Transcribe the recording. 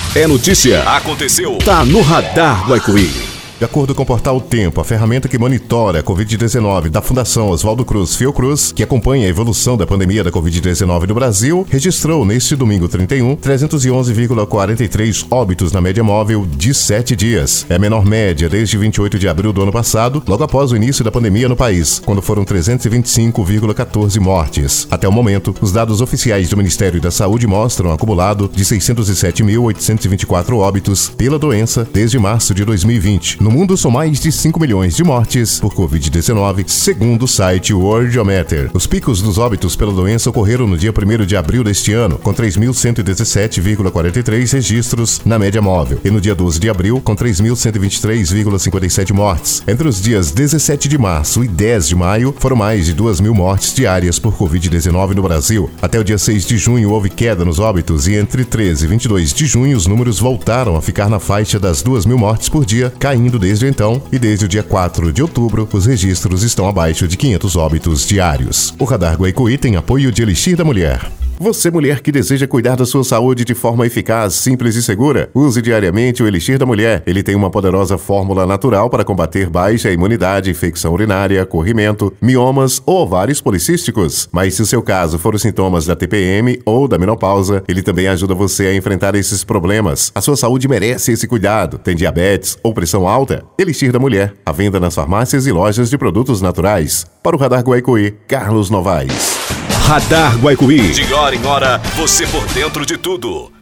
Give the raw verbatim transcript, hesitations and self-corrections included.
É notícia. Aconteceu. Tá no Radar Guaicuí. De acordo com o portal Tempo, a ferramenta que monitora a covid dezenove da Fundação Oswaldo Cruz Fiocruz, que acompanha a evolução da pandemia da covid dezenove no Brasil, registrou neste domingo trinta e um, trezentos e onze vírgula quarenta e três óbitos na média móvel de sete dias. É a menor média desde vinte e oito de abril do ano passado, logo após o início da pandemia no país, quando foram trezentos e vinte e cinco vírgula quatorze mortes. Até o momento, os dados oficiais do Ministério da Saúde mostram um acumulado de seiscentos e sete mil oitocentos e vinte e quatro óbitos pela doença desde março de dois mil e vinte. No mundo, são mais de cinco milhões de mortes por covid dezenove, segundo o site Worldometer. Os picos dos óbitos pela doença ocorreram no dia primeiro de abril deste ano, com três mil cento e dezessete vírgula quarenta e três registros na média móvel, e no dia doze de abril, com três mil cento e vinte e três vírgula cinquenta e sete mortes. Entre os dias dezessete de março e dez de maio, foram mais de duas mil mortes diárias por covid dezenove no Brasil. Até o dia seis de junho, houve queda nos óbitos, e entre treze e vinte e dois de junho, os números voltaram a ficar na faixa das duas mil mortes por dia, caindo desde então, e desde o dia quatro de outubro, os registros estão abaixo de quinhentos óbitos diários. O Radar Guaicuí tem apoio de Elixir da Mulher. Você, mulher que deseja cuidar da sua saúde de forma eficaz, simples e segura, use diariamente o Elixir da Mulher. Ele tem uma poderosa fórmula natural para combater baixa imunidade, infecção urinária, corrimento, miomas ou ovários policísticos. Mas se o seu caso for os sintomas da T P M ou da menopausa, ele também ajuda você a enfrentar esses problemas. A sua saúde merece esse cuidado. Tem diabetes ou pressão alta? Elixir da Mulher, à venda nas farmácias e lojas de produtos naturais. Para o Radar Guaicuí, Carlos Novaes. Radar Guaicuí. De hora em hora, você por dentro de tudo.